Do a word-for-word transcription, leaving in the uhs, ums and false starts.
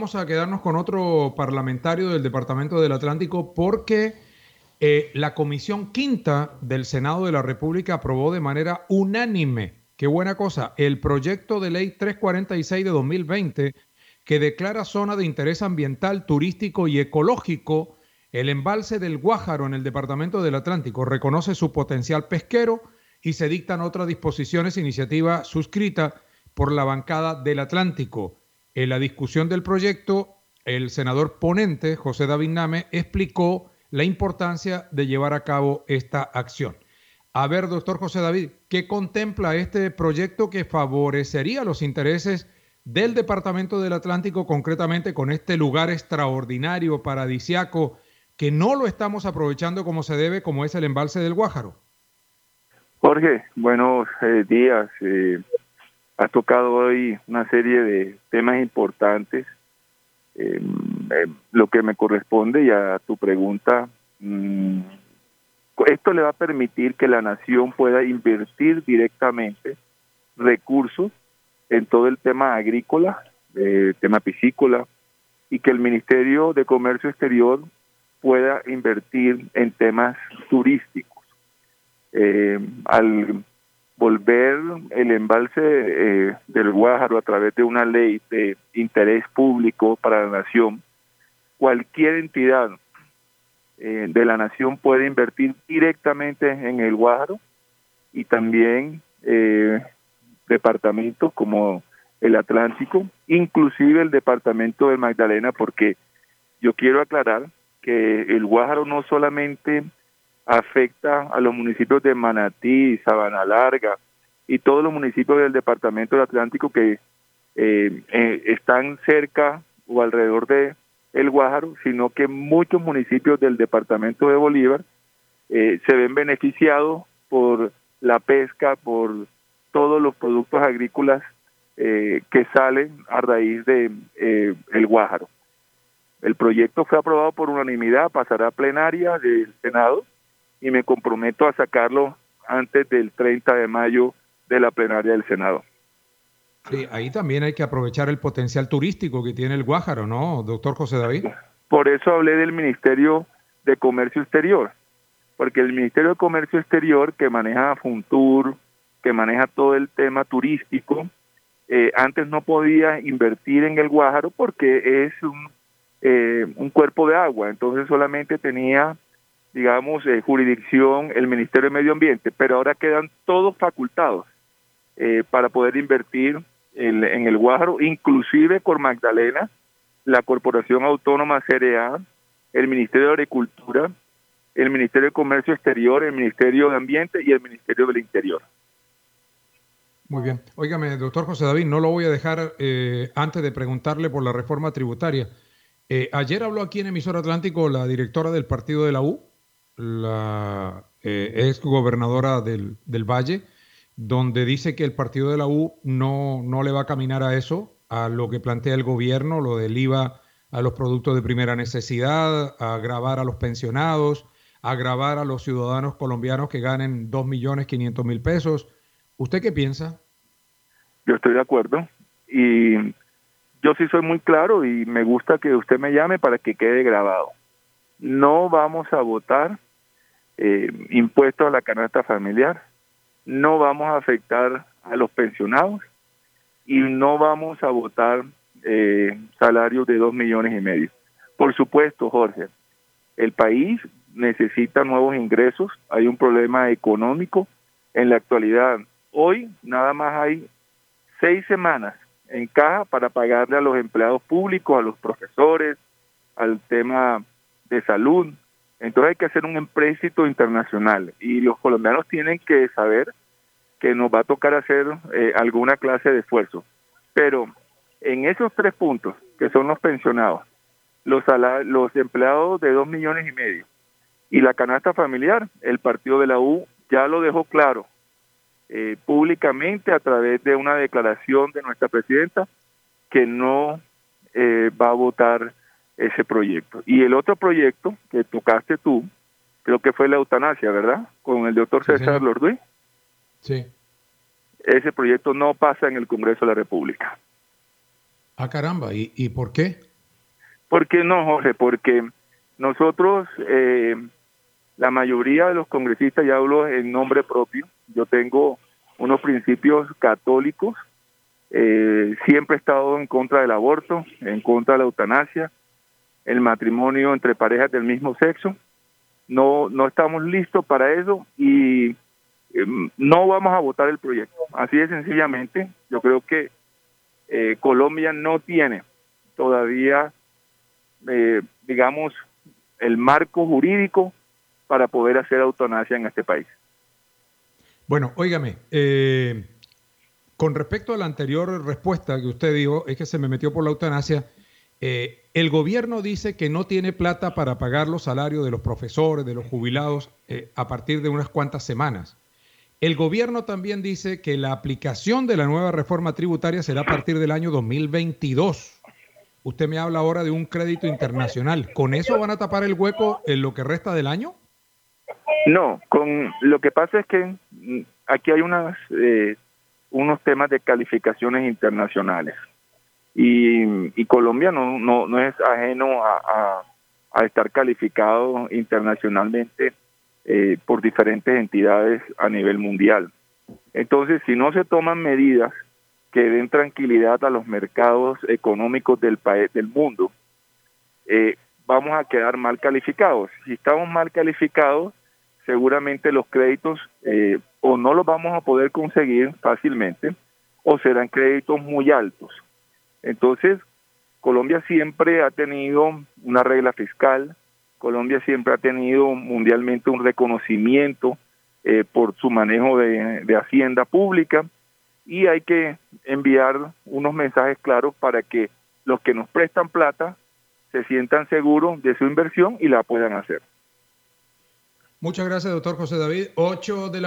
Vamos a quedarnos con otro parlamentario del Departamento del Atlántico porque eh, la Comisión Quinta del Senado de la República aprobó de manera unánime, qué buena cosa, el proyecto de ley trescientos cuarenta y seis de dos mil veinte que declara zona de interés ambiental, turístico y ecológico el embalse del Guájaro en el Departamento del Atlántico, reconoce su potencial pesquero y se dictan otras disposiciones, iniciativa suscrita por la bancada del Atlántico. En la discusión del proyecto, el senador ponente, José David Name, explicó la importancia de llevar a cabo esta acción. A ver, doctor José David, ¿qué contempla este proyecto que favorecería los intereses del Departamento del Atlántico, concretamente con este lugar extraordinario, paradisiaco, que no lo estamos aprovechando como se debe, como es el embalse del Guájaro? Jorge, buenos eh, días. Eh, has tocado hoy una serie de temas importantes. Eh, eh, lo que me corresponde y a tu pregunta, mmm, esto le va a permitir que la nación pueda invertir directamente recursos en todo el tema agrícola, eh, tema piscícola, y que el Ministerio de Comercio Exterior pueda invertir en temas turísticos. Eh, al volver el embalse eh, del Guájaro a través de una ley de interés público para la nación, cualquier entidad eh, de la nación puede invertir directamente en el Guájaro y también eh, departamentos como el Atlántico, inclusive el departamento del Magdalena, porque yo quiero aclarar que el Guájaro no solamente afecta a los municipios de Manatí, Sabana Larga y todos los municipios del departamento del Atlántico que eh, eh, están cerca o alrededor de el Guájaro, sino que muchos municipios del departamento de Bolívar eh, se ven beneficiados por la pesca, por todos los productos agrícolas eh, que salen a raíz de eh, el Guájaro. El proyecto fue aprobado por unanimidad, pasará a plenaria del Senado y me comprometo a sacarlo antes del treinta de mayo de la plenaria del Senado. Sí, ahí también hay que aprovechar el potencial turístico que tiene el Guájaro, ¿no, doctor José David? Por eso hablé del Ministerio de Comercio Exterior, porque el Ministerio de Comercio Exterior, que maneja Funtur, que maneja todo el tema turístico, eh, antes no podía invertir en el Guájaro porque es un, eh, un cuerpo de agua, entonces solamente tenía digamos, eh, jurisdicción el Ministerio de Medio Ambiente, pero ahora quedan todos facultados eh, para poder invertir en, en el Guájaro, inclusive con Magdalena, la Corporación Autónoma C R A, el Ministerio de Agricultura, el Ministerio de Comercio Exterior, el Ministerio de Ambiente y el Ministerio del Interior. Muy bien. Óigame, doctor José David, no lo voy a dejar eh, antes de preguntarle por la reforma tributaria. Eh, ayer habló aquí en Emisor Atlántico la directora del partido de la U, la eh, ex gobernadora del, del Valle, donde dice que el partido de la U no, no le va a caminar a eso, a lo que plantea el gobierno, lo del I V A a los productos de primera necesidad, a gravar a los pensionados, a gravar a los ciudadanos colombianos que ganen dos millones quinientos mil pesos. ¿Usted qué piensa? Yo estoy de acuerdo y yo sí soy muy claro y me gusta que usted me llame para que quede grabado. No vamos a votar eh, impuestos a la canasta familiar, no vamos a afectar a los pensionados y no vamos a votar eh, salarios de dos millones y medio. Por supuesto, Jorge, el país necesita nuevos ingresos, hay un problema económico en la actualidad. Hoy nada más hay seis semanas en caja para pagarle a los empleados públicos, a los profesores, al tema de salud. Entonces hay que hacer un empréstito internacional y los colombianos tienen que saber que nos va a tocar hacer eh, alguna clase de esfuerzo. Pero en esos tres puntos, que son los pensionados, los, los empleados de dos millones y medio y la canasta familiar, el partido de la U ya lo dejó claro eh, públicamente a través de una declaración de nuestra presidenta que no eh, va a votar ese proyecto. Y el otro proyecto que tocaste tú, creo que fue la eutanasia, ¿verdad? Con el doctor Sí, César señor. Lorduy. Sí. Ese proyecto no pasa en el Congreso de la República. Ah, caramba. ¿Y, y por qué? ¿Por qué no, Jorge? Porque nosotros, eh, la mayoría de los congresistas, ya hablo en nombre propio, yo tengo unos principios católicos, eh, siempre he estado en contra del aborto, en contra de la eutanasia, el matrimonio entre parejas del mismo sexo. No, no estamos listos para eso y eh, no vamos a votar el proyecto. Así de sencillamente, yo creo que eh, Colombia no tiene todavía, eh, digamos, el marco jurídico para poder hacer eutanasia en este país. Bueno, óigame, eh, con respecto a la anterior respuesta que usted dijo, es que se me metió por la eutanasia. Eh, el gobierno dice que no tiene plata para pagar los salarios de los profesores, de los jubilados, eh, a partir de unas cuantas semanas. El gobierno también dice que la aplicación de la nueva reforma tributaria será a partir del año dos mil veintidós. Usted me habla ahora de un crédito internacional. ¿Con eso van a tapar el hueco en lo que resta del año? No, con lo que pasa es que aquí hay unas, eh, unos temas de calificaciones internacionales. Y, y Colombia no, no, no es ajeno a, a, a estar calificado internacionalmente eh, por diferentes entidades a nivel mundial. Entonces, si no se toman medidas que den tranquilidad a los mercados económicos del país, del mundo, eh, vamos a quedar mal calificados. Si estamos mal calificados, seguramente los créditos eh, o no los vamos a poder conseguir fácilmente o serán créditos muy altos. Entonces, Colombia siempre ha tenido una regla fiscal, Colombia siempre ha tenido mundialmente un reconocimiento eh, por su manejo de, de hacienda pública y hay que enviar unos mensajes claros para que los que nos prestan plata se sientan seguros de su inversión y la puedan hacer. Muchas gracias, doctor José David. ocho de la